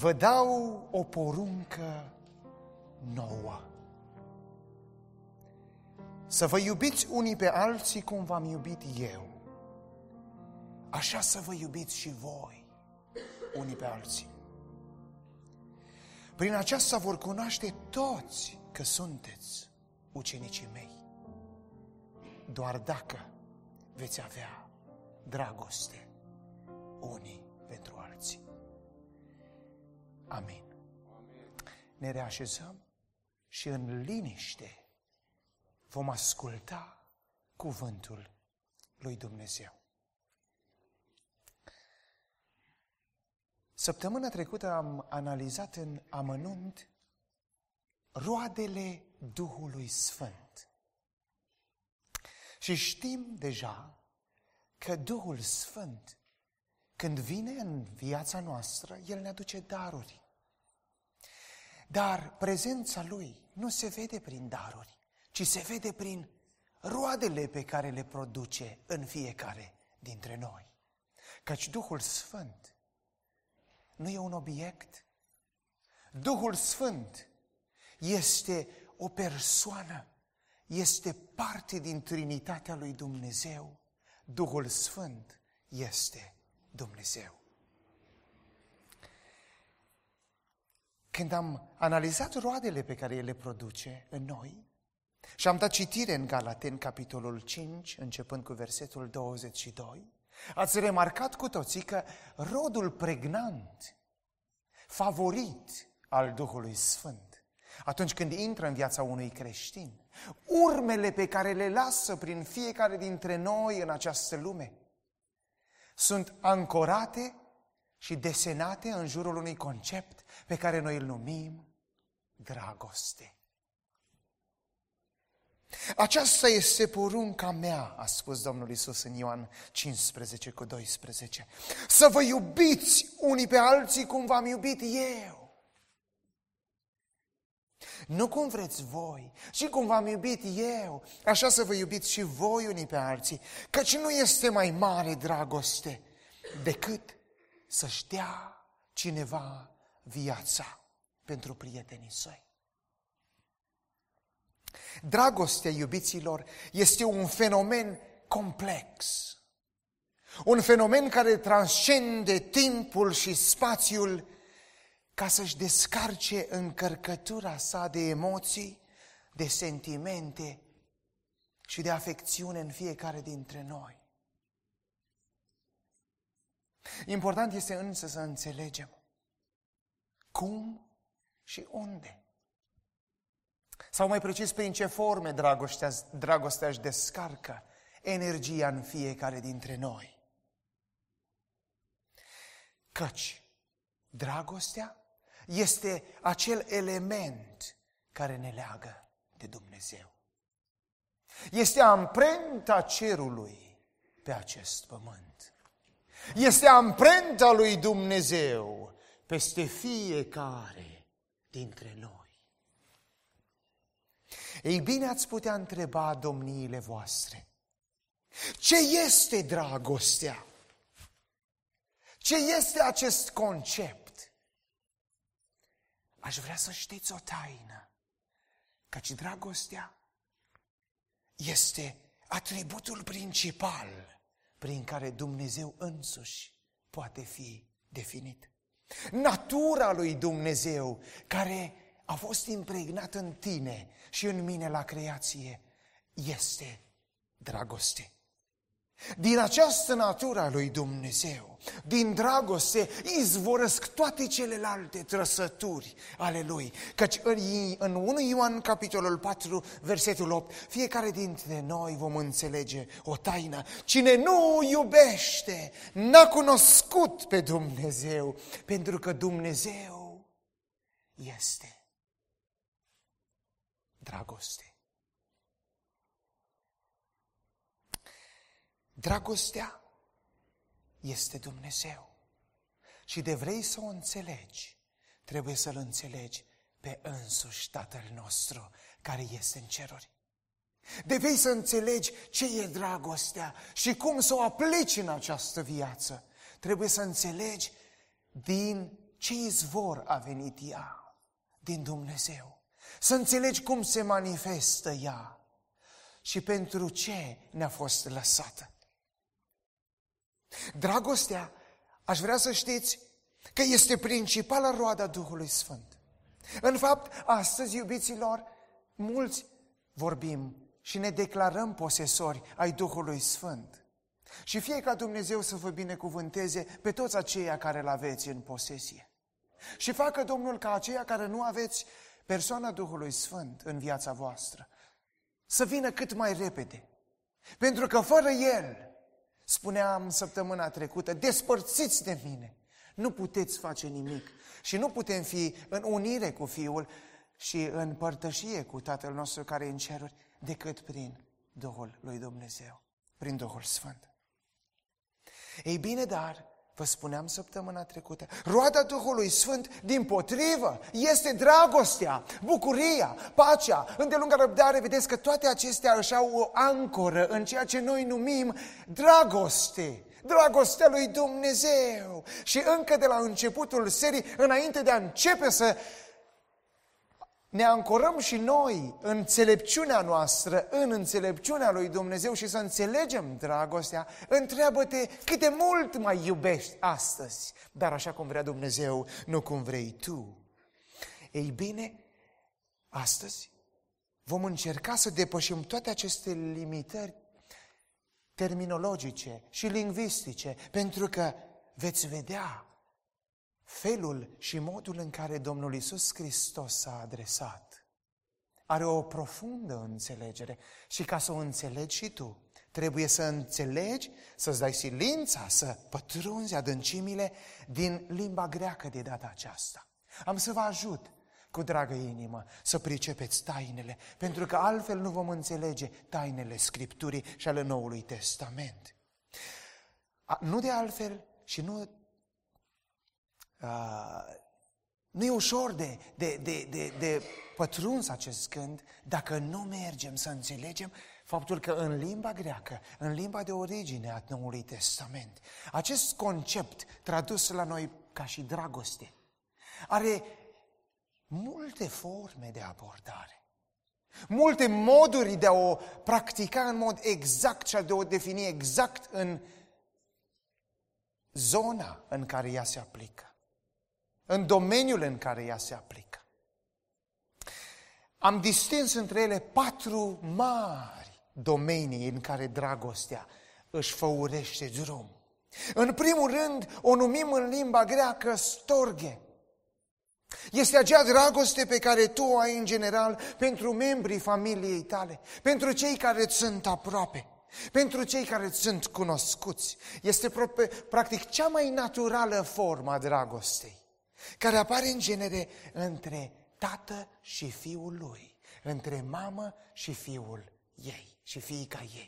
vă dau o poruncă nouă. Să vă iubiți unii pe alții cum v-am iubit eu. Așa să vă iubiți și voi unii pe alții. Prin aceasta vor cunoaște toți că sunteți ucenicii mei. Doar dacă veți avea dragoste unii pentru alții. Amin. Ne reașezăm și în liniște vom asculta cuvântul lui Dumnezeu. Săptămâna trecută am analizat în amănunt roadele Duhului Sfânt. Și știm deja că Duhul Sfânt, când vine în viața noastră, El ne aduce daruri. Dar prezența Lui nu se vede prin daruri, ci se vede prin roadele pe care le produce în fiecare dintre noi. Căci Duhul Sfânt nu e un obiect. Duhul Sfânt este o persoană, este parte din Trinitatea lui Dumnezeu. Duhul Sfânt este Dumnezeu. Când am analizat roadele pe care El le produce în noi și am dat citire în Galateni, capitolul 5, începând cu versetul 22, ați remarcat cu toții că rodul pregnant, favorit al Duhului Sfânt, atunci când intră în viața unui creștin, urmele pe care le lasă prin fiecare dintre noi în această lume, sunt ancorate și desenate în jurul unui concept pe care noi îl numim dragoste. Aceasta este porunca mea, a spus Domnul Iisus în Ioan 15:12. Să vă iubiți unii pe alții cum v-am iubit eu. Nu cum vreți voi, ci cum v-am iubit eu, așa să vă iubiți și voi unii pe alții, căci nu este mai mare dragoste decât să-și dea cineva viața pentru prietenii săi. Dragostea, iubiților, este un fenomen complex. Un fenomen care transcende timpul și spațiul ca să-și descarce încărcătura sa de emoții, de sentimente și de afecțiune în fiecare dintre noi. Important este însă să înțelegem cum și unde. Sau mai precis, prin ce forme dragostea își descarcă energia în fiecare dintre noi. Căci dragostea este acel element care ne leagă de Dumnezeu. Este amprenta cerului pe acest pământ. Este amprenta lui Dumnezeu peste fiecare dintre noi. Ei bine, ați putea întreba, domniile voastre, ce este dragostea? Ce este acest concept? Aș vrea să știți o taină, căci dragostea este atributul principal prin care Dumnezeu însuși poate fi definit. Natura lui Dumnezeu, care a fost impregnat în tine și în mine la creație, este dragoste. Din această natură a lui Dumnezeu, din dragoste, izvorăsc toate celelalte trăsături ale Lui. Căci în 1 Ioan, capitolul 4, versetul 8, fiecare dintre noi vom înțelege o taină. Cine nu iubește, n-a cunoscut pe Dumnezeu, pentru că Dumnezeu este dragoste. Dragostea este Dumnezeu. Și de vrei să o înțelegi, trebuie să-L înțelegi pe însuși Tatăl nostru care este în ceruri. De vrei să înțelegi ce e dragostea și cum să o aplici în această viață, trebuie să înțelegi din ce izvor a venit ea din Dumnezeu, să înțelegi cum se manifestă ea și pentru ce ne-a fost lăsată. Dragostea, aș vrea să știți că este principala roadă Duhului Sfânt. În fapt, astăzi, iubiților, mulți vorbim și ne declarăm posesori ai Duhului Sfânt. Și fie ca Dumnezeu să vă binecuvânteze pe toți aceia care îl aveți în posesie. Și facă Domnul ca aceia care nu aveți persoana Duhului Sfânt în viața voastră să vină cât mai repede. Pentru că fără El, spuneam săptămâna trecută, despărțiți de mine, nu puteți face nimic. Și nu putem fi în unire cu Fiul și în părtășie cu Tatăl nostru care e în ceruri, decât prin Duhul lui Dumnezeu, prin Duhul Sfânt. Ei bine, dar, vă spuneam săptămâna trecută, roada Duhului Sfânt, dimpotrivă, este dragostea, bucuria, pacea, îndelungă răbdare. Vedeți că toate acestea își au o ancoră în ceea ce noi numim dragoste. Dragostea lui Dumnezeu. Și încă de la începutul serii, înainte de a începe să ne ancorăm și noi în înțelepciunea noastră, în înțelepciunea lui Dumnezeu și să înțelegem dragostea, întreabă-te cât de mult mai iubești astăzi, dar așa cum vrea Dumnezeu, nu cum vrei tu. Ei bine, astăzi vom încerca să depășim toate aceste limitări terminologice și lingvistice, pentru că veți vedea felul și modul în care Domnul Iisus Hristos s-a adresat. Are o profundă înțelegere și ca să o înțelegi și tu, trebuie să înțelegi, să-ți dai silința, să pătrunzi adâncimile din limba greacă de data aceasta. Am să vă ajut cu dragă inimă să pricepeți tainele, pentru că altfel nu vom înțelege tainele Scripturii și ale Noului Testament. Nu de altfel și nu e ușor de pătruns acest gând dacă nu mergem să înțelegem faptul că în limba greacă, în limba de origine a Noului Testament, acest concept tradus la noi ca și dragoste are multe forme de abordare, multe moduri de a o practica în mod exact și de a o defini exact în zona în care ea se aplică, în domeniul în care ea se aplică. Am distins între ele 4 mari domenii în care dragostea își făurește drum. În primul rând, o numim în limba greacă storge. Este acea dragoste pe care tu o ai în general pentru membrii familiei tale, pentru cei care îți sunt aproape, pentru cei care îți sunt cunoscuți. Este practic cea mai naturală formă a dragostei, care apare în genere între tată și fiul lui, între mamă și fiul ei și fiica ei.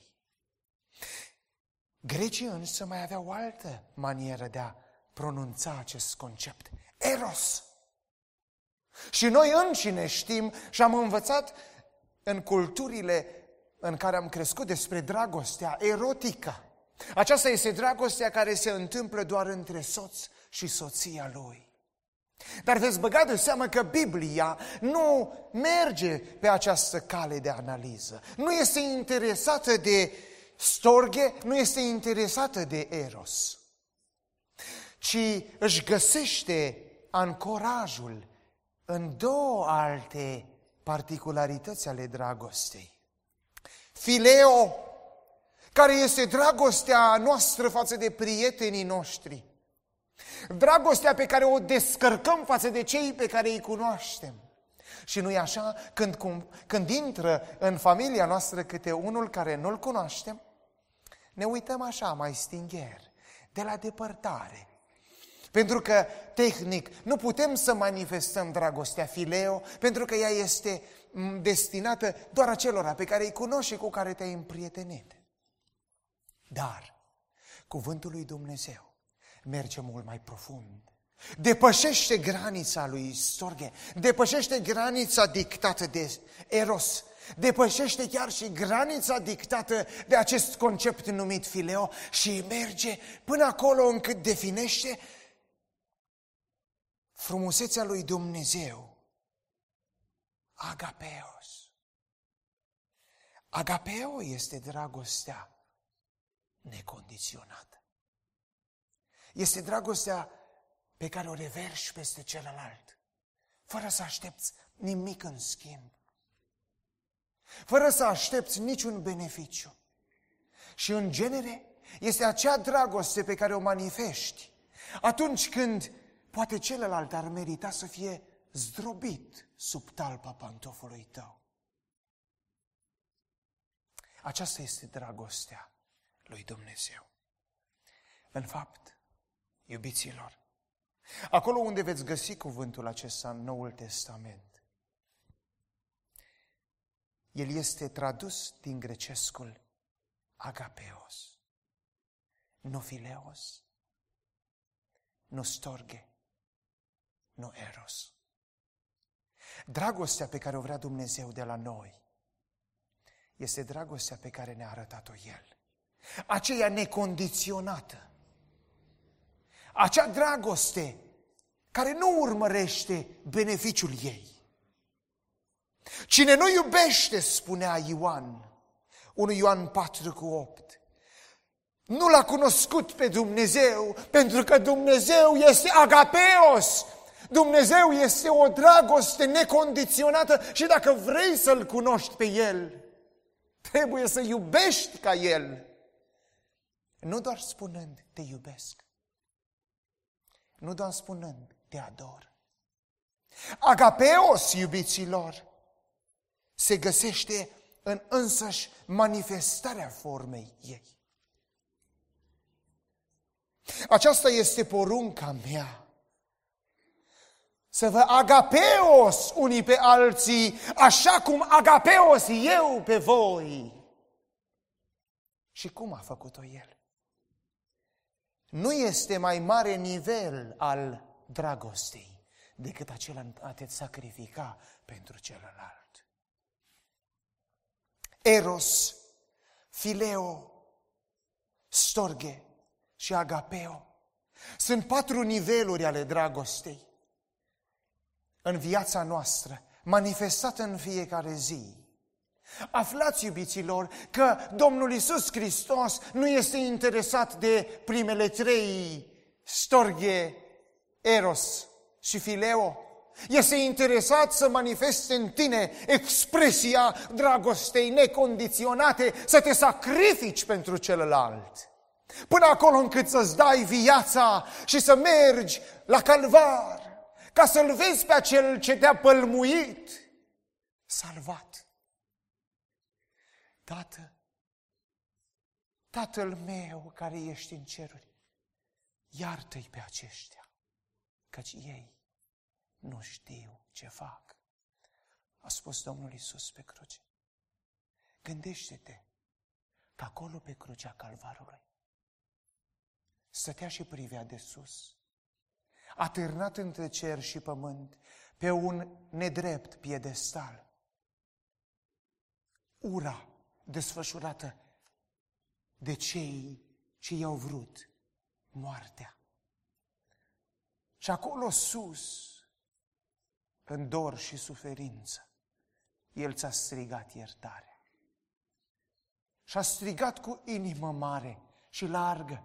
Grecii însă mai aveau o altă manieră de a pronunța acest concept, eros. Și noi înșine știm și am învățat în culturile în care am crescut despre dragostea erotică. Aceasta este dragostea care se întâmplă doar între soț și soția lui. Dar veți băga de seamă că Biblia nu merge pe această cale de analiză. Nu este interesată de storge, nu este interesată de eros, ci își găsește ancorajul în 2 alte particularități ale dragostei. Fileo, care este dragostea noastră față de prietenii noștri. Dragostea pe care o descărcăm față de cei pe care îi cunoaștem. Și nu-i așa? Când intră în familia noastră câte unul care nu-l cunoaștem, ne uităm așa, mai stingher, de la depărtare. Pentru că, tehnic, nu putem să manifestăm dragostea fileo, pentru că ea este destinată doar acelora pe care îi cunoști și cu care te-ai împrietenit. Dar cuvântul lui Dumnezeu merge mult mai profund. Depășește granița lui storge, depășește granița dictată de eros, depășește chiar și granița dictată de acest concept numit fileo și merge până acolo încât definește frumusețea lui Dumnezeu, agapeos. Agapeo este dragostea necondiționată. Este dragostea pe care o reverși peste celălalt, fără să aștepți nimic în schimb, fără să aștepți niciun beneficiu. Și în genere este acea dragoste pe care o manifesti atunci când poate celălalt ar merita să fie zdrobit sub talpa pantofului tău. Aceasta este dragostea lui Dumnezeu. În fapt, iubiților, acolo unde veți găsi cuvântul acesta în Noul Testament, el este tradus din grecescul agapeos, nu fileos, nu storge, nu eros. Dragostea pe care o vrea Dumnezeu de la noi este dragostea pe care ne-a arătat-o El. Aceea necondiționată. Acea dragoste care nu urmărește beneficiul ei. Cine nu iubește, spunea Ioan, 1 Ioan 4:8, nu l-a cunoscut pe Dumnezeu, pentru că Dumnezeu este agapeos. Dumnezeu este o dragoste necondiționată și dacă vrei să-L cunoști pe El, trebuie să iubești ca El. Nu doar spunând te iubesc, nu doar spunând te ador. Agapeos, iubiților, se găsește în însăși manifestarea formei ei. Aceasta este porunca mea. Să vă agapeos unii pe alții, așa cum agapeos eu pe voi. Și cum a făcut-o El? Nu este mai mare nivel al dragostei decât acela a te sacrifica pentru celălalt. Eros, fileo, storge și agapeo sunt 4 niveluri ale dragostei în viața noastră, manifestată în fiecare zi. Aflați, iubiților, că Domnul Iisus Hristos nu este interesat de primele 3, storge, eros și fileo. Este interesat să manifeste în tine expresia dragostei necondiționate, să te sacrifici pentru celălalt. Până acolo încât să-ți dai viața și să mergi la calvar, ca să-L vezi pe acel ce te-a pălmuit, salvat. Tată, Tatăl meu care ești în ceruri, iartă-i pe aceștia, căci ei nu știu ce fac. A spus Domnul Iisus pe cruce. Gândește-te că acolo pe crucea Calvarului stătea și privea de sus, atârnat între cer și pământ, pe un nedrept piedestal. Ura desfășurată de cei ce i-au vrut moartea. Și acolo sus, în dor și suferință, El ți-a strigat iertarea. Și a strigat cu inimă mare și largă: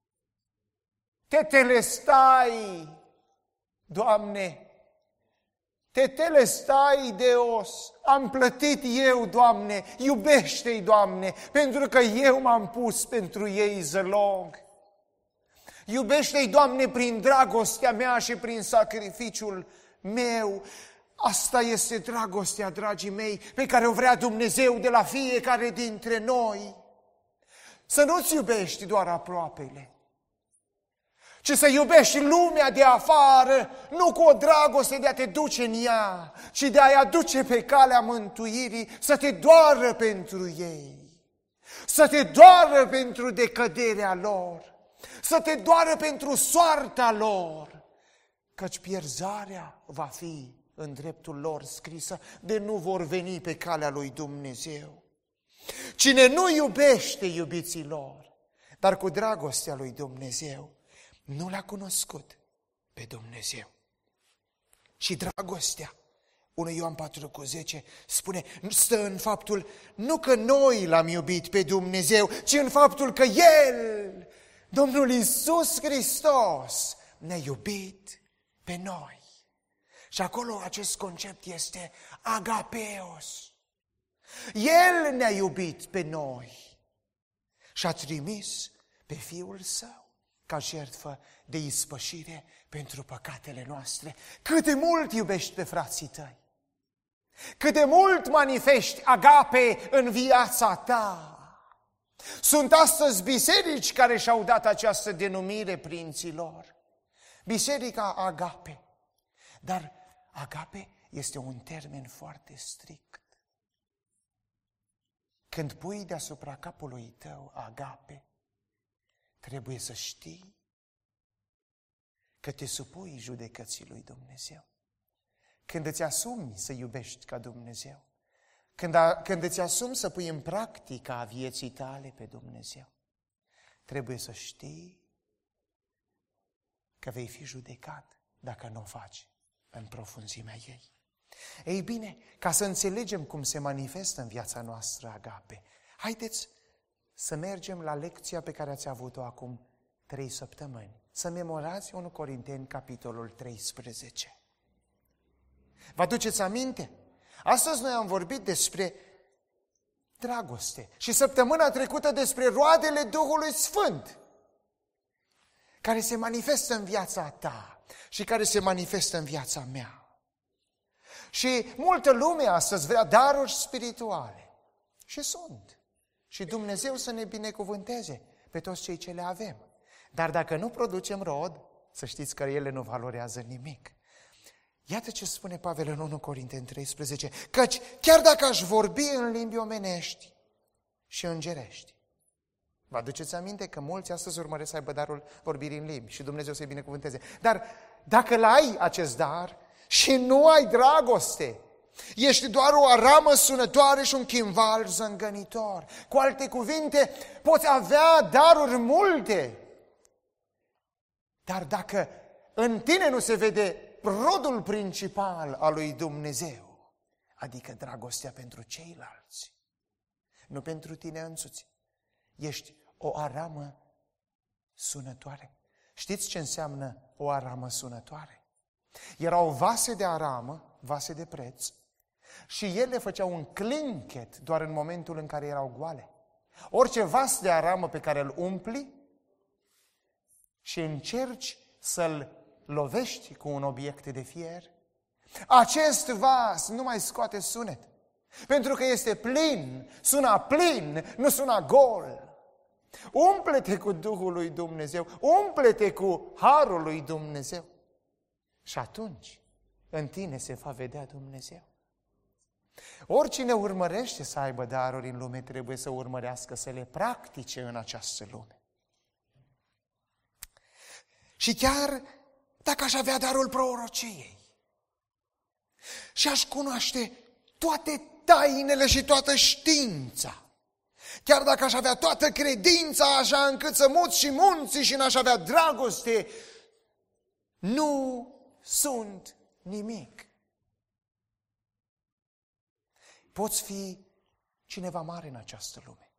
Tetelestai, Doamne, Tetelestai Deos, am plătit eu, Doamne, iubește-i, Doamne, pentru că eu m-am pus pentru ei zălog. Iubește-i, Doamne, prin dragostea mea și prin sacrificiul meu. Asta este dragostea, dragii mei, pe care o vrea Dumnezeu de la fiecare dintre noi. Să nu-ți iubești doar aproapele, ci să iubești lumea de afară, nu cu o dragoste de a te duce în ea, ci de a-i aduce pe calea mântuirii, să te doară pentru ei, să te doară pentru decăderea lor, să te doară pentru soarta lor, căci pierzarea va fi în dreptul lor scrisă, de nu vor veni pe calea lui Dumnezeu. Cine nu iubește, iubiților, dar cu dragostea lui Dumnezeu, nu l-a cunoscut pe Dumnezeu. Și dragostea, 1 Ioan 4,10 spune, stă în faptul nu că noi l-am iubit pe Dumnezeu, ci în faptul că El, Domnul Iisus Hristos, ne-a iubit pe noi. Și acolo acest concept este agapeos. El ne-a iubit pe noi și a trimis pe Fiul Său ca jertfă de ispășire pentru păcatele noastre. Cât de mult iubești pe frații tăi, cât de mult manifesti agape în viața ta. Sunt astăzi biserici care și-au dat această denumire prinților. Biserica agape. Dar agape este un termen foarte strict. Când pui deasupra capului tău agape, trebuie să știi că te supui judecății lui Dumnezeu. Când îți asumi să iubești ca Dumnezeu, când îți asumi să pui în practica vieții tale pe Dumnezeu, trebuie să știi că vei fi judecat dacă nu o faci în profunzimea ei. Ei bine, ca să înțelegem cum se manifestă în viața noastră agape, haideți să mergem la lecția pe care ați avut-o acum 3 săptămâni. Să memorați 1 Corinteni, capitolul 13. Vă aduceți aminte? Astăzi noi am vorbit despre dragoste și săptămâna trecută despre roadele Duhului Sfânt, care se manifestă în viața ta și care se manifestă în viața mea. Și multă lume astăzi vrea daruri spirituale. Și sunt. Și Dumnezeu să ne binecuvânteze pe toți cei ce le avem. Dar dacă nu producem rod, să știți că ele nu valorează nimic. Iată ce spune Pavel în 1 Corinteni 13. Căci chiar dacă aș vorbi în limbi omenești și îngerești. Vă aduceți aminte că mulți astăzi urmăresc să aibă darul vorbirii în limbi și Dumnezeu să-i binecuvânteze. Dar dacă l-ai acest dar și nu ai dragoste, ești doar o aramă sunătoare și un chimval zângănitor. Cu alte cuvinte, poți avea daruri multe, dar dacă în tine nu se vede rodul principal al lui Dumnezeu, adică dragostea pentru ceilalți, nu pentru tine însuți, ești o aramă sunătoare. Știți ce înseamnă o aramă sunătoare? Erau vase de aramă, vase de preț, și ele făceau un clinchet doar în momentul în care erau goale. Orice vas de aramă pe care îl umpli și încerci să-l lovești cu un obiect de fier, acest vas nu mai scoate sunet, pentru că este plin, sună plin, nu sună gol. Umple-te cu Duhul lui Dumnezeu, umple-te cu Harul lui Dumnezeu și atunci în tine se va vedea Dumnezeu. Oricine urmărește să aibă daruri în lume trebuie să urmărească să le practice în această lume. Și chiar dacă aș avea darul prorociei și aș cunoaște toate tainele și toată știința, chiar dacă aș avea toată credința așa încât să mut și munții și n-aș avea dragoste, nu sunt nimic. Poți fi cineva mare în această lume,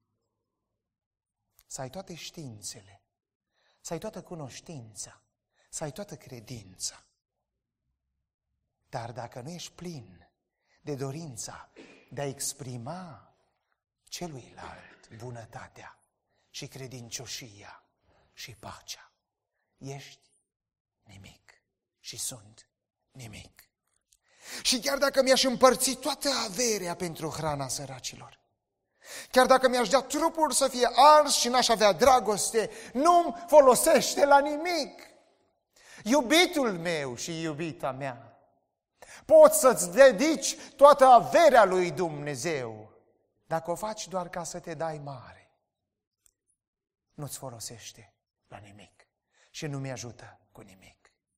să ai toate științele, să ai toată cunoștința, să ai toată credința. Dar dacă nu ești plin de dorința de a exprima celuilalt bunătatea și credincioșia și pacea, ești nimic și sunt nimic. Și chiar dacă mi-aș împărți toată averea pentru hrana săracilor, chiar dacă mi-aș da trupul să fie ars și n-aș avea dragoste, nu-mi folosește la nimic. Iubitul meu și iubita mea, poți să-ți dedici toată averea lui Dumnezeu, dacă o faci doar ca să te dai mare, nu-ți folosește la nimic și nu mi-ajută cu nimic.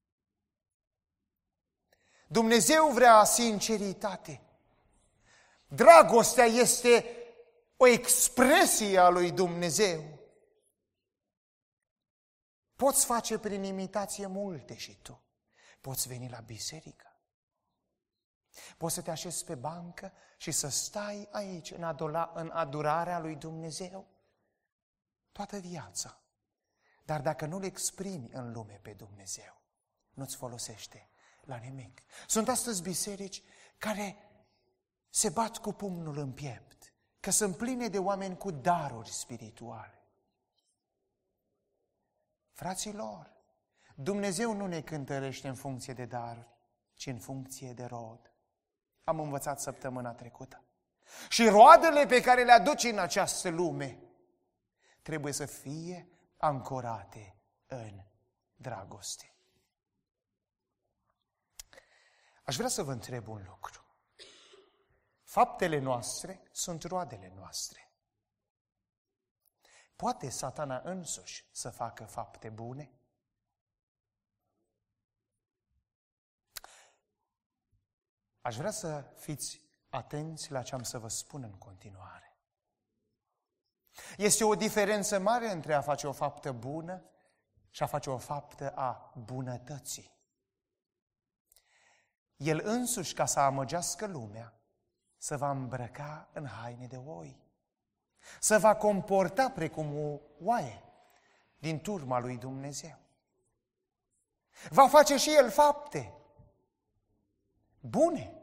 Dumnezeu vrea sinceritate. Dragostea este o expresie a lui Dumnezeu. Poți face prin imitație multe și tu. Poți veni la biserică. Poți să te așezi pe bancă și să stai aici în adorarea lui Dumnezeu toată viața. Dar dacă nu-L exprimi în lume pe Dumnezeu, nu-ți folosește la nimic. Sunt astăzi biserici care se bat cu pumnul în piept, că sunt pline de oameni cu daruri spirituale. Fraților, Dumnezeu nu ne cântărește în funcție de daruri, ci în funcție de rod. Am învățat săptămâna trecută. Și roadele pe care le aduce în această lume trebuie să fie ancorate în dragoste. Aș vrea să vă întreb un lucru. Faptele noastre sunt roadele noastre. Poate Satana însuși să facă fapte bune? Aș vrea să fiți atenți la ce am să vă spun în continuare. Este o diferență mare între a face o faptă bună și a face o faptă a bunătății. El însuși, ca să amăgească lumea, se va îmbrăca în haine de oi. Se va comporta precum o oaie din turma lui Dumnezeu. Va face și el fapte bune.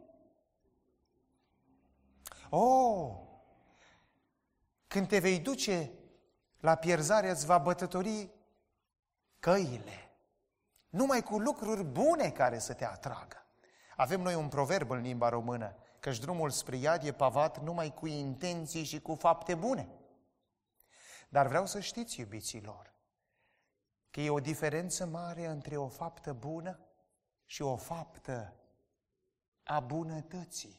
Când te vei duce la pierzare, îți va bătători căile, numai cu lucruri bune care să te atragă. Avem noi un proverb în limba română, căci drumul spre iad e pavat numai cu intenții și cu fapte bune. Dar vreau să știți, iubiților, că e o diferență mare între o faptă bună și o faptă a bunătății.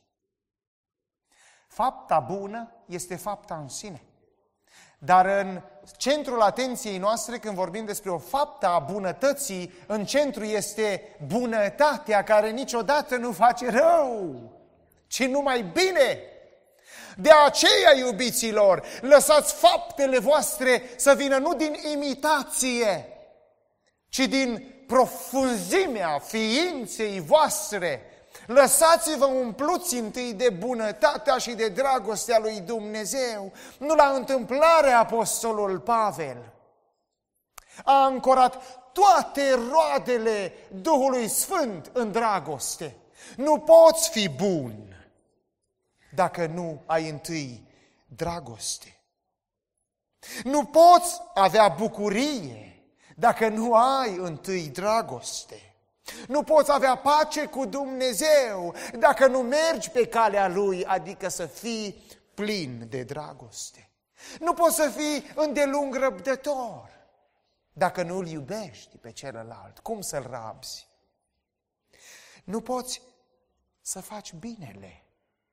Fapta bună este fapta în sine. Dar în centrul atenției noastre, când vorbim despre o faptă a bunătății, în centru este bunătatea care niciodată nu face rău, ci numai bine. De aceea, iubiților, lăsați faptele voastre să vină nu din imitație, ci din profunzimea ființei voastre. Lăsați-vă umpluți întâi de bunătatea și de dragostea lui Dumnezeu. Nu la întâmplare apostolul Pavel a ancorat toate roadele Duhului Sfânt în dragoste. Nu poți fi bun dacă nu ai întâi dragoste. Nu poți avea bucurie dacă nu ai întâi dragoste. Nu poți avea pace cu Dumnezeu dacă nu mergi pe calea Lui, adică să fii plin de dragoste. Nu poți să fii îndelung răbdător dacă nu îl iubești pe celălalt. Cum să-l rabzi? Nu poți să faci binele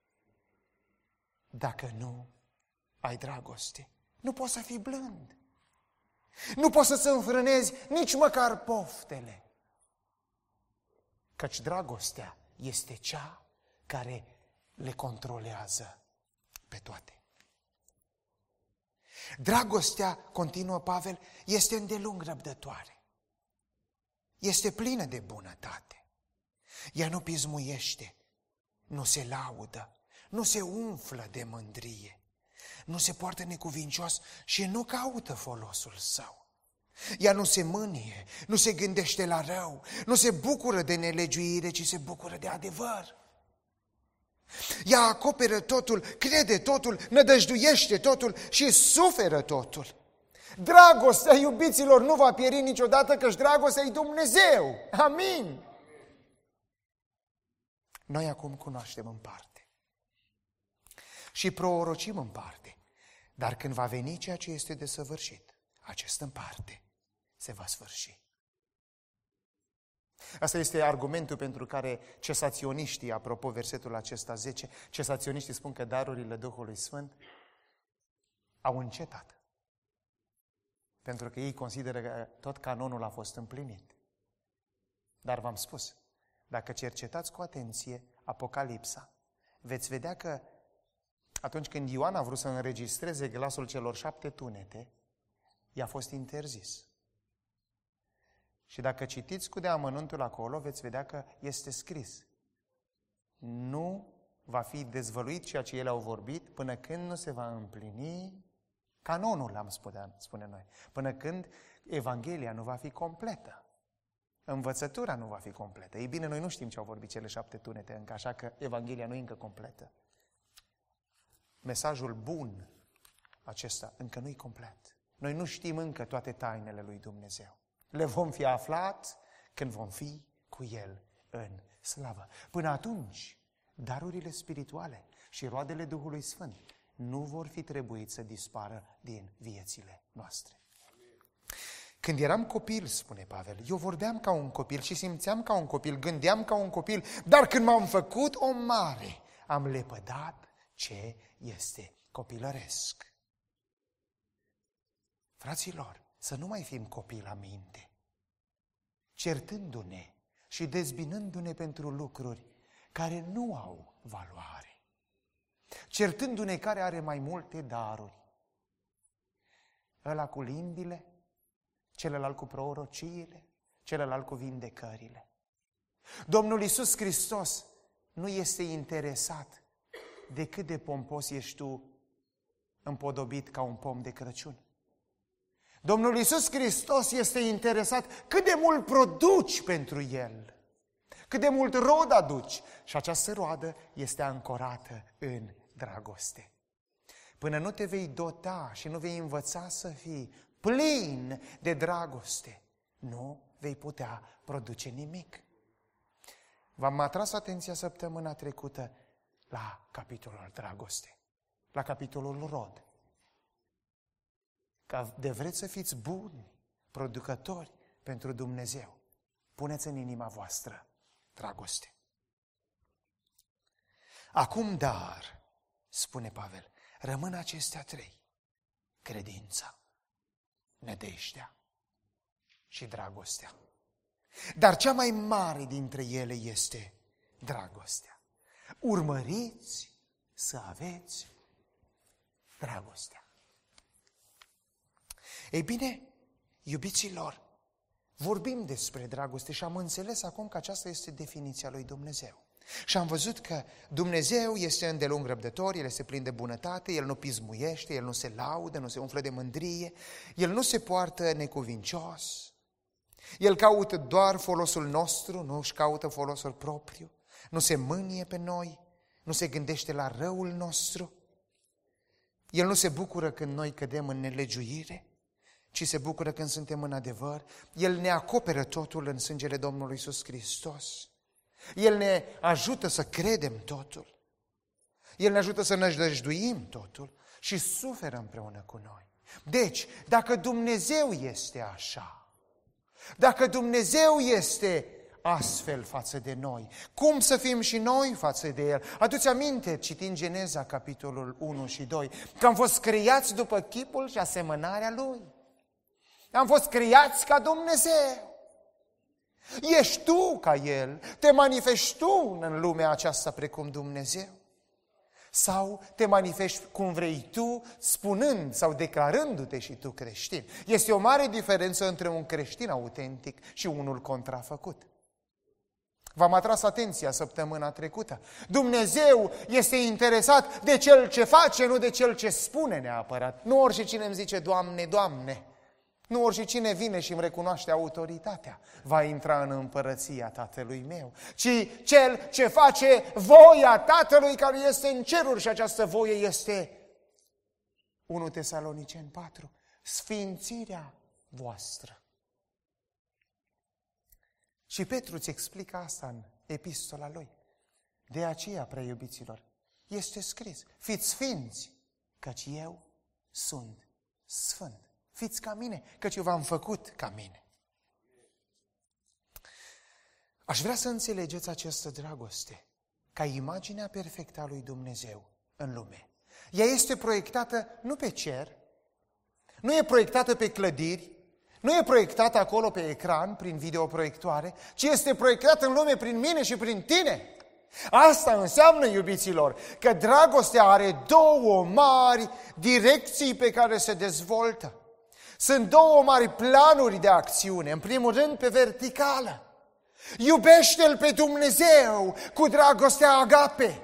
dacă nu ai dragoste. Nu poți să fii blând. Nu poți să-ți înfrânezi nici măcar poftele. Căci dragostea este cea care le controlează pe toate. Dragostea, continuă Pavel, este îndelung răbdătoare. Este plină de bunătate. Ea nu pismuiește, nu se laudă, nu se umflă de mândrie, nu se poartă necuvincios și nu caută folosul său. Ea nu se mânie, nu se gândește la rău, nu se bucură de nelegiuire, ci se bucură de adevăr. Ea acoperă totul, crede totul, nădăjduiește totul și suferă totul. Dragostea, iubiților, nu va pieri niciodată, căci dragostea e Dumnezeu. Amin. Noi acum cunoaștem în parte și prorocim în parte, dar când va veni ceea ce este desăvârșit, acest în parte se va sfârși. Asta este argumentul pentru care cesaționiștii, apropo versetul acesta 10, cesaționiștii spun că darurile Duhului Sfânt au încetat. Pentru că ei consideră că tot canonul a fost împlinit. Dar v-am spus, dacă cercetați cu atenție Apocalipsa, veți vedea că atunci când Ioan a vrut să înregistreze glasul celor 7 tunete, i-a fost interzis. Și dacă citiți cu deamănuntul acolo, veți vedea că este scris. Nu va fi dezvăluit ceea ce ele au vorbit până când nu se va împlini canonul, am spune noi. Până când Evanghelia nu va fi completă. Învățătura nu va fi completă. Ei bine, noi nu știm ce au vorbit cele 7 tunete încă, așa că Evanghelia nu e încă completă. Mesajul bun acesta încă nu e complet. Noi nu știm încă toate tainele lui Dumnezeu. Le vom fi aflat când vom fi cu El în slavă. Până atunci, darurile spirituale și roadele Duhului Sfânt nu vor fi trebuit să dispară din viețile noastre. Când eram copil, spune Pavel, eu vorbeam ca un copil și simțeam ca un copil, gândeam ca un copil, dar când m-am făcut om mare, am lepădat ce este copilăresc. Fraților, să nu mai fim copii la minte, certându-ne și dezbinându-ne pentru lucruri care nu au valoare, certându-ne care are mai multe daruri. Ăla cu limbile, celălalt cu prorociile, celălalt cu vindecările. Domnul Iisus Hristos nu este interesat de cât de pompos ești tu împodobit ca un pom de Crăciun. Domnul Iisus Hristos este interesat cât de mult produci pentru El, cât de mult rod aduci. Și această roadă este ancorată în dragoste. Până nu te vei dota și nu vei învăța să fii plin de dragoste, nu vei putea produce nimic. V-am atras atenția săptămâna trecută la capitolul dragoste, la capitolul rod. Că de vreți să fiți buni, producători pentru Dumnezeu, puneți în inima voastră dragoste. Acum, dar, spune Pavel, rămân acestea 3, credința, nădejdea și dragostea. Dar cea mai mare dintre ele este dragostea. Urmăriți să aveți dragostea. Ei bine, iubiților, vorbim despre dragoste și am înțeles acum că aceasta este definiția lui Dumnezeu. Și am văzut că Dumnezeu este îndelung răbdător, El este plin de bunătate, El nu pismuiește, El nu se laudă, nu se umflă de mândrie, El nu se poartă necuvincios, El caută doar folosul nostru, nu își caută folosul propriu, nu se mânie pe noi, nu se gândește la răul nostru, El nu se bucură când noi cădem în nelegiuire, ci se bucură când suntem în adevăr. El ne acoperă totul în sângele Domnului Iisus Hristos. El ne ajută să credem totul. El ne ajută să nădăjduim totul și suferă împreună cu noi. Deci, dacă Dumnezeu este așa, dacă Dumnezeu este astfel față de noi, cum să fim și noi față de El? Adu-ți aminte, citind Geneza, capitolul 1 și 2, că am fost creați după chipul și asemănarea Lui. Am fost creați ca Dumnezeu. Ești tu ca El, te manifesti tu în lumea aceasta precum Dumnezeu? Sau te manifesti cum vrei tu, spunând sau declarându-te și tu creștin? Este o mare diferență între un creștin autentic și unul contrafăcut. V-am atras atenția săptămâna trecută. Dumnezeu este interesat de cel ce face, nu de cel ce spune neapărat. Nu oricine îmi zice, Doamne, Doamne. Nu oricine vine și îmi recunoaște autoritatea va intra în împărăția Tatălui meu, ci cel ce face voia Tatălui care este în ceruri, și această voie este 1 Tesaloniceni 4, sfințirea voastră. Și Petru îți explică asta în epistola lui. De aceea, prea iubiților, este scris, fiți sfinți, căci eu sunt sfânt. Fiți ca mine, căci eu v-am făcut ca mine. Aș vrea să înțelegeți această dragoste ca imaginea perfectă a lui Dumnezeu în lume. Ea este proiectată nu pe cer, nu e proiectată pe clădiri, nu e proiectată acolo pe ecran, prin videoproiectoare, ci este proiectată în lume prin mine și prin tine. Asta înseamnă, iubiților, că dragostea are 2 mari direcții pe care se dezvoltă. Sunt două mari planuri de acțiune. În primul rând, pe verticală. Iubește-L pe Dumnezeu cu dragostea agape.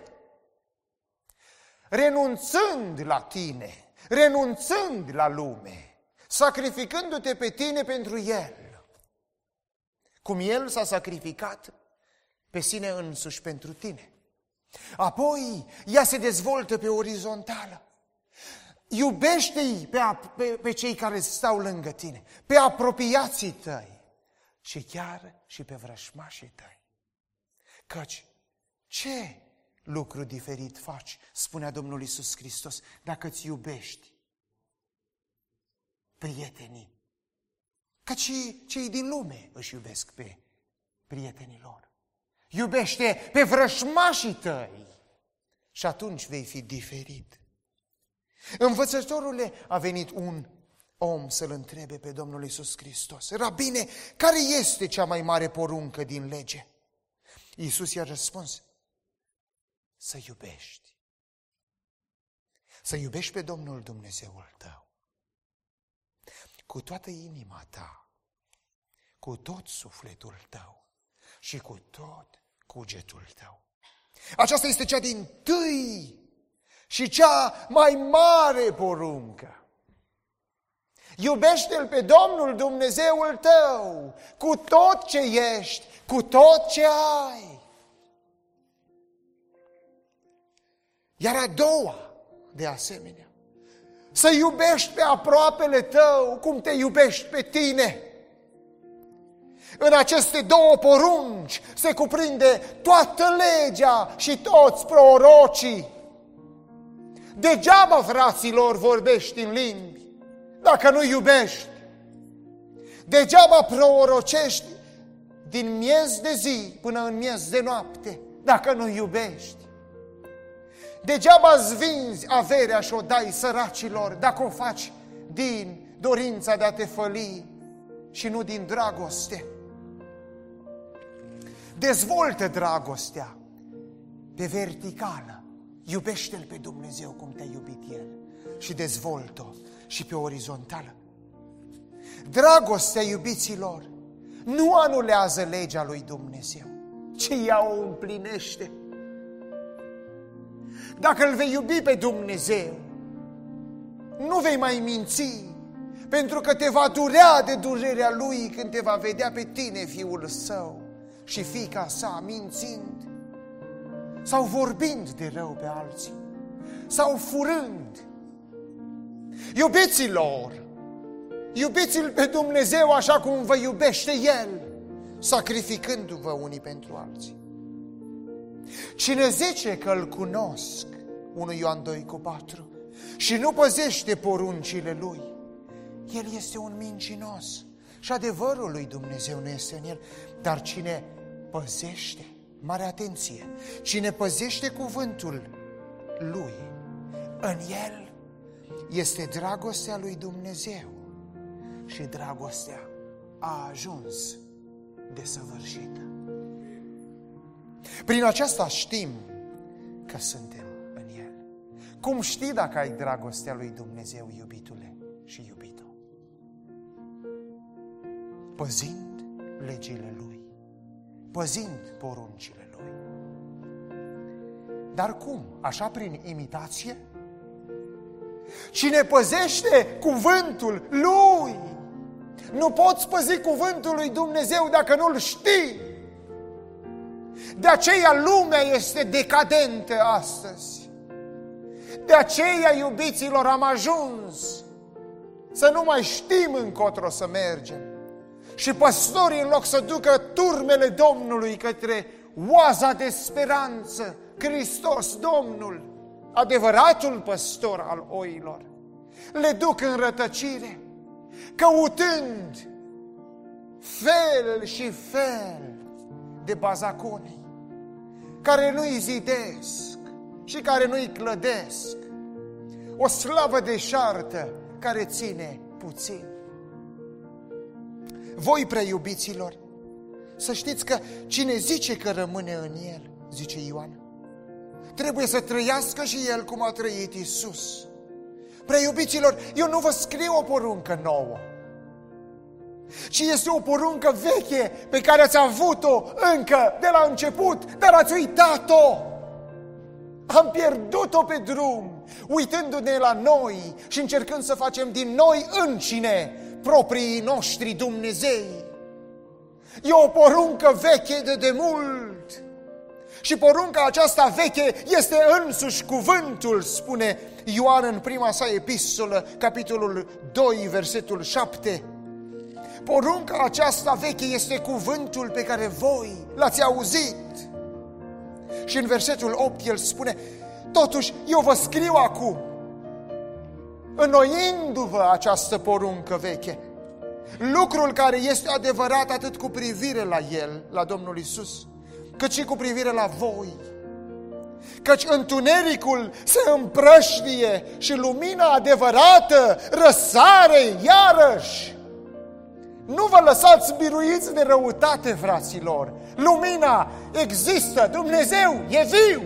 Renunțând la tine, renunțând la lume, sacrificându-te pe tine pentru El. Cum El s-a sacrificat pe sine însuși pentru tine. Apoi, ea se dezvoltă pe orizontală. Iubește-i pe cei care stau lângă tine, pe apropiații tăi și chiar și pe vrășmașii tăi. Căci ce lucru diferit faci, spunea Domnul Iisus Hristos, dacă îți iubești prietenii? Căci cei din lume își iubesc pe prietenii lor. Iubește pe vrășmașii tăi și atunci vei fi diferit. Învățătorule, a venit un om să-L întrebe pe Domnul Iisus Hristos: Rabine, care este cea mai mare poruncă din lege? Iisus i-a răspuns: să iubești. Să iubești pe Domnul Dumnezeul tău cu toată inima ta, cu tot sufletul tău și cu tot cugetul tău. Aceasta este cea dintâi și cea mai mare poruncă. Iubește-L pe Domnul Dumnezeul tău cu tot ce ești, cu tot ce ai. Iar a doua, de asemenea, să iubești pe aproapele tău cum te iubești pe tine. În aceste două porunci se cuprinde toată legea și toți prorocii. Degeaba, fraților, vorbești în limbi dacă nu iubești. Degeaba prorocești din miez de zi până în miez de noapte dacă nu iubești. Degeaba îți vinzi averea și o dai săracilor dacă o faci din dorința de a te făli și nu din dragoste. Dezvoltă dragostea pe verticală. Iubește-L pe Dumnezeu cum te-a iubit El și dezvoltă-o și pe orizontală. Dragostea, iubiților, nu anulează legea lui Dumnezeu, ci ea o împlinește. Dacă Îl vei iubi pe Dumnezeu, nu vei mai minți, pentru că te va durea de durerea Lui când te va vedea pe tine, Fiul Său și fiica sa, mințind sau vorbind de rău pe alții sau furând. Iubiților, iubiți-L pe Dumnezeu așa cum vă iubește El, sacrificându-vă unii pentru alții. Cine zice că Îl cunosc, 1 Ioan 2,4, și nu păzește poruncile Lui, el este un mincinos și adevărul lui Dumnezeu nu este în el. Dar cine păzește, mare atenție, cine păzește cuvântul Lui, în el este dragostea lui Dumnezeu și dragostea a ajuns desăvârșită. Prin aceasta știm că suntem în El. Cum știi dacă ai dragostea lui Dumnezeu, iubitule și iubito? Păzind legile Lui, păzind poruncile Lui. Dar cum? Așa prin imitație? Cine păzește cuvântul Lui, nu poți păzi cuvântul lui Dumnezeu dacă nu-L știi. De aceea lumea este decadentă astăzi. De aceea, iubiților, am ajuns să nu mai știm încotro să mergem. Și păstorii, în loc să ducă turmele Domnului către oaza de speranță, Hristos Domnul, adevăratul păstor al oilor, le duc în rătăcire, căutând fel și fel de bazaconi care nu-i zidesc și care nu-i clădesc, o slavă deșartă care ține puțin. Voi, prea iubiților, să știți că cine zice că rămâne în El, zice Ioan, trebuie să trăiască și el cum a trăit Iisus. Prea iubiților, eu nu vă scriu o poruncă nouă, ci este o poruncă veche pe care ați avut-o încă de la început, dar ați uitat-o. Am pierdut-o pe drum, uitându-ne la noi și încercând să facem din noi înșine proprii noștri Dumnezei. E o poruncă veche de demult. Și porunca aceasta veche este însuși cuvântul, spune Ioan în prima sa epistolă, capitolul 2, versetul 7. Porunca aceasta veche este cuvântul pe care voi l-ați auzit. Și în versetul 8 el spune: totuși eu vă scriu acum, înnoindu-vă această poruncă veche, lucrul care este adevărat atât cu privire la el, la Domnul Iisus, cât și cu privire la voi. Căci întunericul se împrăștie și lumina adevărată răsare iarăși. Nu vă lăsați biruiți de răutate, fraților. Lumina există, Dumnezeu e viu.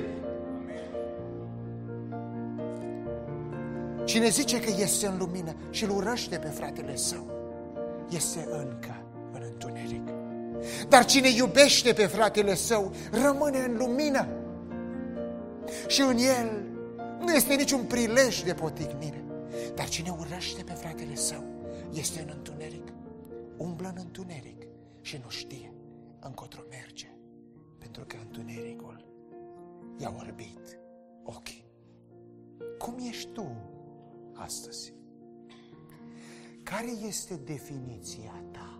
Cine zice că este în lumină și îl urăște pe fratele său, este încă în întuneric. Dar cine iubește pe fratele său rămâne în lumină și în el nu este niciun prilej de poticnire. Dar cine urăște pe fratele său este în întuneric, umblă în întuneric și nu știe încotro merge, pentru că întunericul i-a orbit ochii. Cum ești tu astăzi? Care este definiția ta?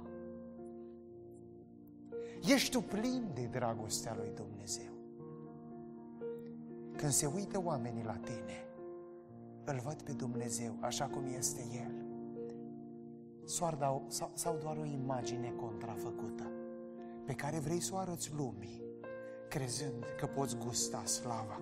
Ești tu plin de dragostea lui Dumnezeu? Când se uită oamenii la tine, îl văd pe Dumnezeu așa cum este El? Sau doar o imagine contrafăcută pe care vrei să o arăți lumii, crezând că poți gusta slava?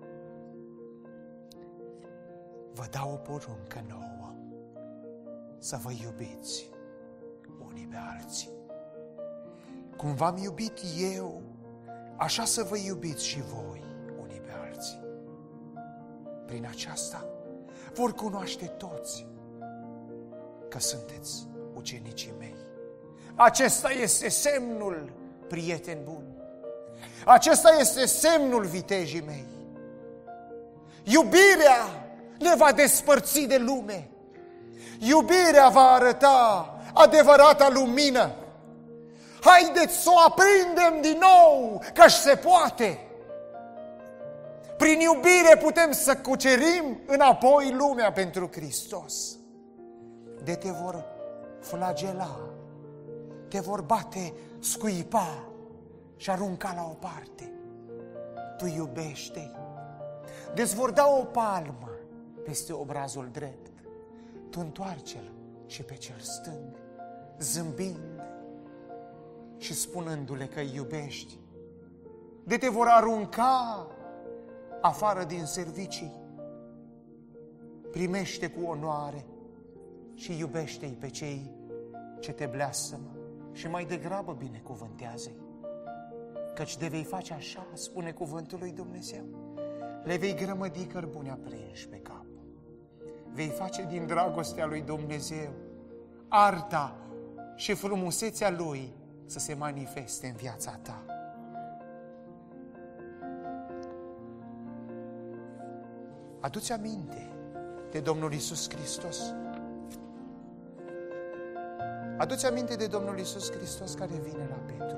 Vă dau o poruncă nouă: să vă iubiți unii pe alții. Cum v-am iubit eu, așa să vă iubiți și voi unii pe alții. Prin aceasta vor cunoaște toți că sunteți ucenicii mei. Acesta este semnul, prieteni buni. Acesta este semnul, vitejii mei. Iubirea ne va despărți de lume. Iubirea va arăta adevărata lumină. Haideți să o aprindem din nou, că se poate. Prin iubire putem să cucerim înapoi lumea pentru Hristos. De te vor flagela, te vor bate, scuipa și arunca la o parte. Tu iubește-i. Deci vor da o palmă peste obrazul drept. Tu întoarce-l și pe cel stâng, zâmbind și spunându-le că îi iubești. De te vor arunca afară din servicii. Primește cu onoare și iubește-i pe cei ce te bleastămă și mai degrabă binecuvântează-i. Căci de vei face așa, spune cuvântul lui Dumnezeu, le vei grămădi cărbuni aprinși pe cap. Vei face din dragostea lui Dumnezeu arta și frumusețea lui să se manifeste în viața ta. Adu-ți aminte de Domnul Iisus Hristos. Adu-ți aminte de Domnul Iisus Hristos care vine la Petru.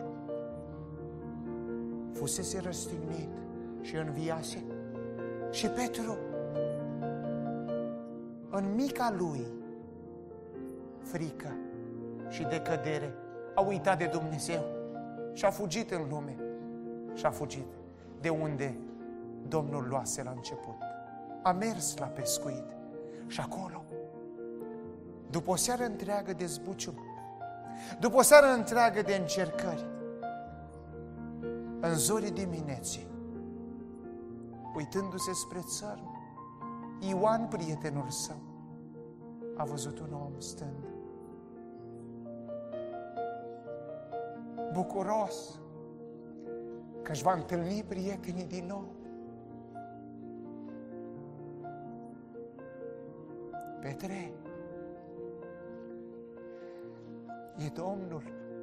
Fusese răstignit și înviase. Și Petru, în mica lui frică și decădere, a uitat de Dumnezeu și a fugit în lume. Și a fugit de unde Domnul luase la început. A mers la pescuit și acolo, după o seară întreagă de zbucium, după o seară întreagă de încercări, în zorii dimineții, uitându-se spre țărm, Ioan, prietenul său, a văzut un om stând, bucuros că își va întâlni prietenii din nou. Petre, e Domnul.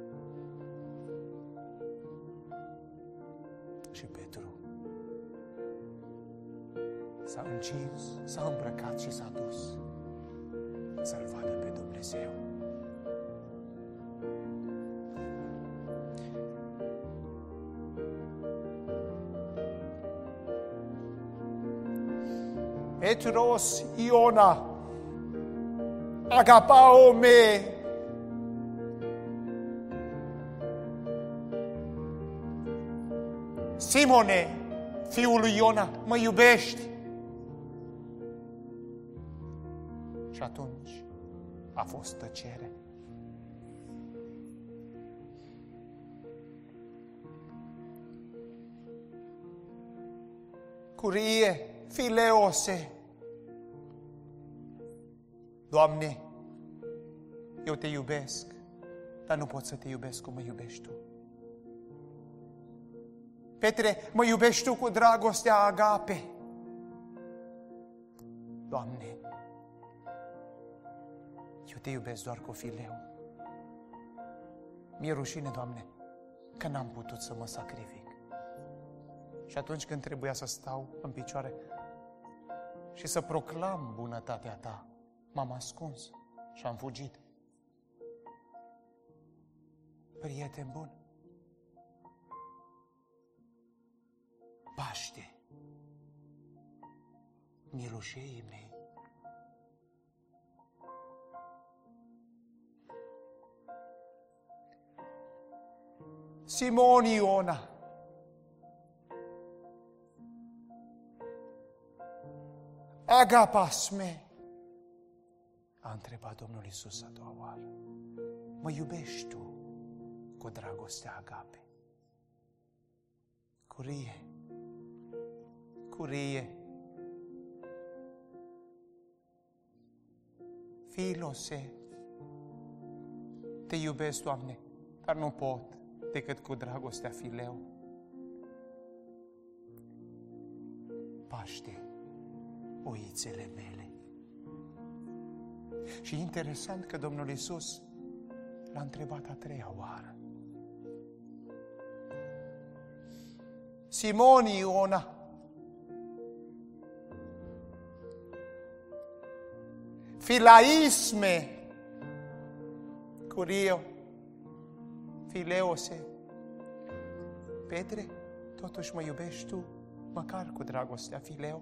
Și Petru s-a încins, s-a îmbrăcat și s-a dus să-L vadă pe Dumnezeu. Petros Iona, agapao me. Simone, fiul lui Iona, mă iubești? Și atunci a fost tăcere. Curie, Fileose, Doamne, eu te iubesc, dar nu pot să te iubesc cum mă iubești Tu. Petre, mă iubești Tu cu dragostea agape. Doamne, eu te iubesc doar cu fileu. Mi-e rușine, Doamne, că n-am putut să mă sacrific. Și atunci când trebuia să stau în picioare și să proclam bunătatea Ta, m-am ascuns și am fugit. Prieten bun, Paște, milușeii mei, Simon Iona, agapas me, a întrebat Domnul Iisus a doua oară. Mă iubești Tu cu dragostea agape? Curie, Curie, Filose, te iubesc, Doamne, dar nu pot decât cu dragostea fileu. Paște, oițele mele. Și interesant că Domnul Iisus l-a întrebat a treia oară. Simon Iona, Filaisme, Curio, Fileose, Petre, totuși mă iubești Tu, măcar cu dragostea fileu?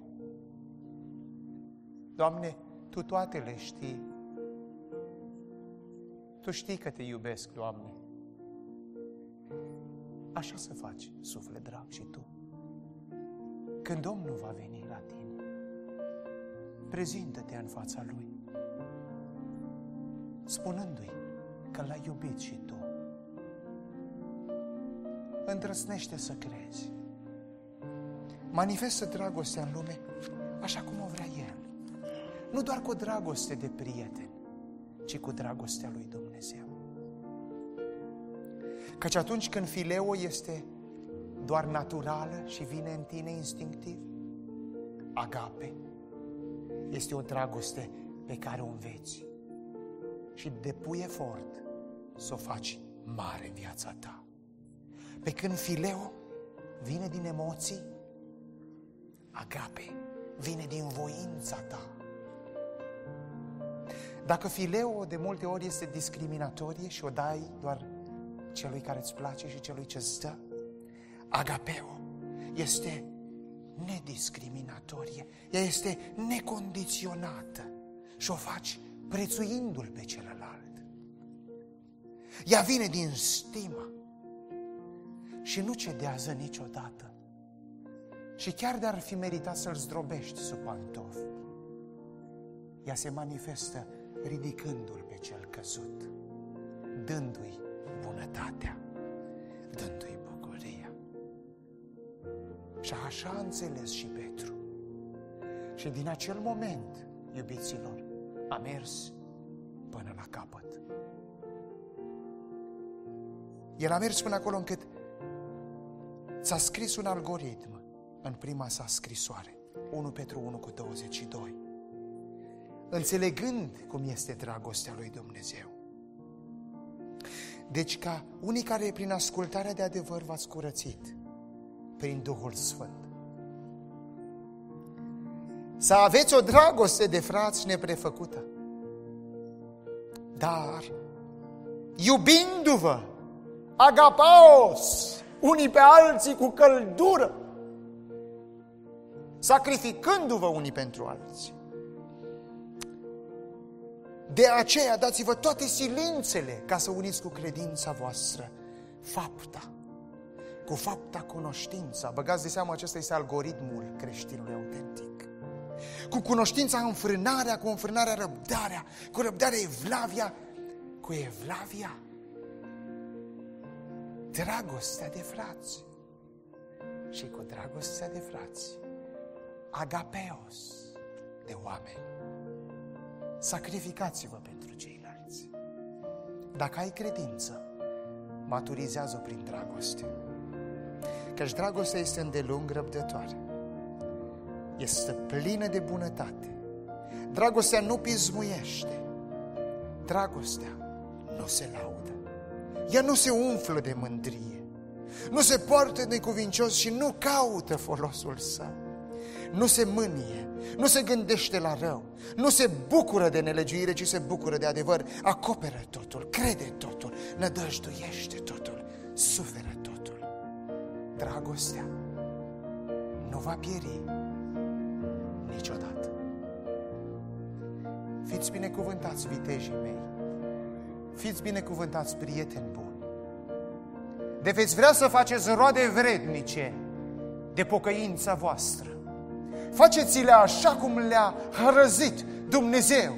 Doamne, Tu toate le știi. Tu știi că te iubesc, Doamne. Așa să faci, suflet drag, și Tu. Când Domnul va veni la tine, prezintă-te în fața Lui, spunându-i că L-ai iubit și Tu. Îndrăznește să crezi. Manifestă dragostea în lume așa cum o vrea El. Nu doar cu dragoste de prieten, ci cu dragostea lui Dumnezeu. Căci atunci când fileo este doar naturală și vine în tine instinctiv, agape este o dragoste pe care o înveți și depui efort să o faci mare în viața ta. Pe când fileo vine din emoții, agape vine din voința ta. Dacă fileo de multe ori este discriminatorie și o dai doar celui care îți place și celui ce îți dă, agapeo este nediscriminatorie, ea este necondiționată și o faci prețuindu-l pe celălalt. Ea vine din stimă și nu cedează niciodată. Și chiar de-ar fi meritat să-l zdrobești sub pantofi, ea se manifestă ridicându-l pe cel căzut, dându-i bunătatea, dându-i bucuria. Și așa a înțeles și Petru. Și din acel moment, iubiților, a mers până la capăt. El a mers până acolo încât s-a scris un algoritm în prima sa scrisoare, 1 Petru 1:22. înțelegând cum este dragostea lui Dumnezeu. Deci ca unii care prin ascultarea de adevăr v-ați curățit prin Duhul Sfânt, să aveți o dragoste de frați neprefăcută, dar iubindu-vă, agapaos, unii pe alții cu căldură, sacrificându-vă unii pentru alții. De aceea dați-vă toate silințele ca să uniți cu credința voastră fapta, cu fapta cunoștința. Băgați de seamă, acesta este algoritmul creștinului autentic. Cu cunoștința înfrânarea, cu înfrânarea răbdarea, cu răbdarea evlavia, cu evlavia dragostea de frați și cu dragostea de frați agapeos de oameni. Sacrificați-vă pentru ceilalți. Dacă ai credință, maturizează-o prin dragoste. Căci dragostea este îndelung răbdătoare. Este plină de bunătate. Dragostea nu pismuiește. Dragostea nu se laudă. Ea nu se umflă de mândrie. Nu se poartă necuvincios și nu caută folosul său. Nu se mânie, nu se gândește la rău, nu se bucură de nelegiuire, ci se bucură de adevăr, acoperă totul, crede totul, nădăjduiește totul, suferă totul. Dragostea nu va pieri niciodată. Fiți binecuvântați, vitejii mei, fiți binecuvântați, prieteni buni, de veți vrea să faceți roade vrednice de pocăința voastră. Faceți-le așa cum le-a hărăzit Dumnezeu.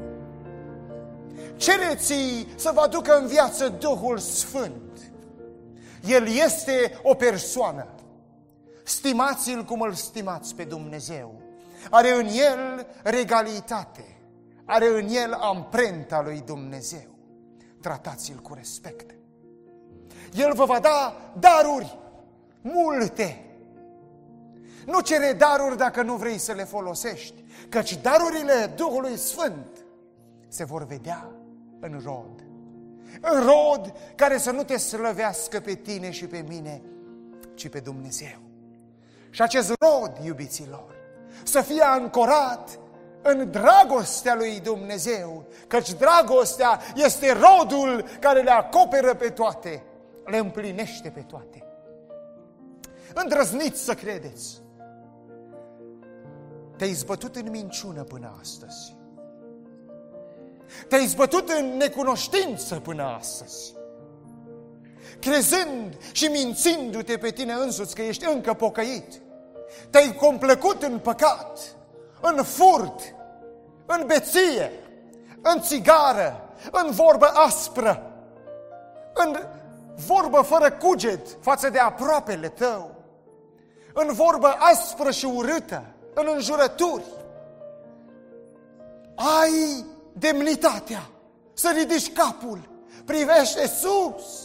Cereți-i să vă aducă în viață Duhul Sfânt. El este o persoană. Stimați-l cum îl stimați pe Dumnezeu. Are în el regalitate. Are în el amprenta lui Dumnezeu. Tratați-l cu respect. El vă va da daruri multe. Nu cere daruri dacă nu vrei să le folosești, căci darurile Duhului Sfânt se vor vedea în rod. În rod care să nu te slăvească pe tine și pe mine, ci pe Dumnezeu. Și acest rod, iubiților, să fie ancorat în dragostea lui Dumnezeu, căci dragostea este rodul care le acoperă pe toate, le împlinește pe toate. Îndrăzniți să credeți. Te-ai zbătut în minciună până astăzi. Te-ai zbătut în necunoștință până astăzi. Crezând și mințindu-te pe tine însuți că ești încă pocăit. Te-ai complăcut în păcat, în furt, în beție, în țigară, în vorbă aspră, în vorbă fără cuget față de aproapele tău, în vorbă aspră și urâtă, în înjurături. Ai demnitatea să ridici capul, privește sus.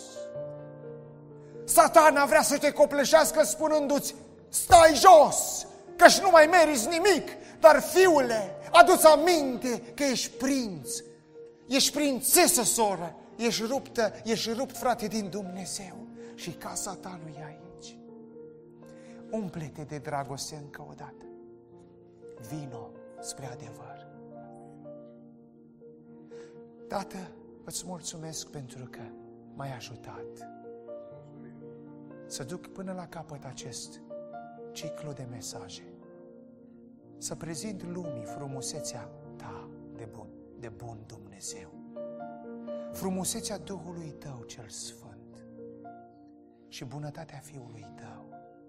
Satana vrea să te copleșească spunându-ți: stai jos, căci nu mai meriți nimic. Dar, fiule, adu-ți aminte că ești prinț, ești prințesă, soră, ești rupt, frate, din Dumnezeu. Și casa ta nu e aici. Umple-te de dragoste încă o dată. Vino spre adevăr. Tată, îți mulțumesc pentru că m-ai ajutat să duc până la capăt acest ciclu de mesaje, să prezint lumii frumusețea ta de bun Dumnezeu, frumusețea Duhului tău cel Sfânt și bunătatea Fiului tău.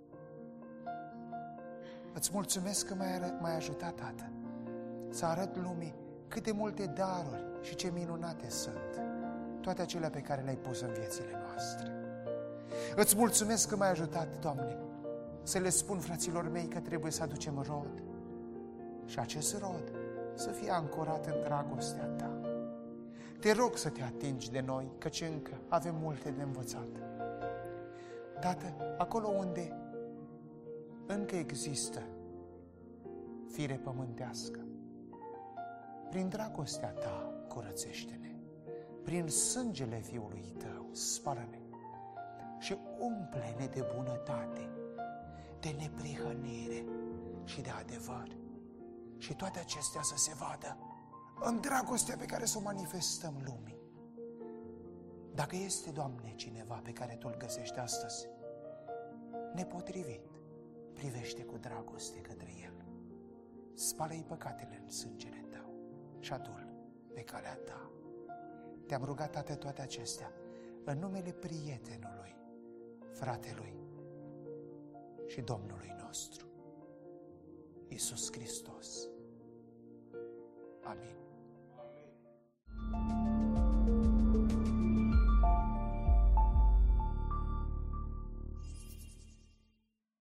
Îți mulțumesc că m-ai ajutat, Tată, să arăt lumii cât de multe daruri și ce minunate sunt toate acelea pe care le-ai pus în viețile noastre. Îți mulțumesc că m-ai ajutat, Doamne, să le spun fraților mei că trebuie să aducem rod și acest rod să fie ancorat în dragostea ta. Te rog să te atingi de noi, căci încă avem multe de învățat. Tată, acolo unde încă există fire pământească, Prin dragostea ta, curățește-ne. Prin sângele Fiului tău, spală-ne. Și umple-ne de bunătate, de neprihănire și de adevăr. Și toate acestea să se vadă în dragostea pe care să o manifestăm lumii. Dacă este, Doamne, cineva pe care Tu îl găsești astăzi nepotrivit, privește cu dragoste către el. Spală-i păcatele în sângele Tău și adu-l pe calea Ta. Te-am rugat, Tată, toate acestea în numele prietenului, fratelui și Domnului nostru, Iisus Hristos. Amin.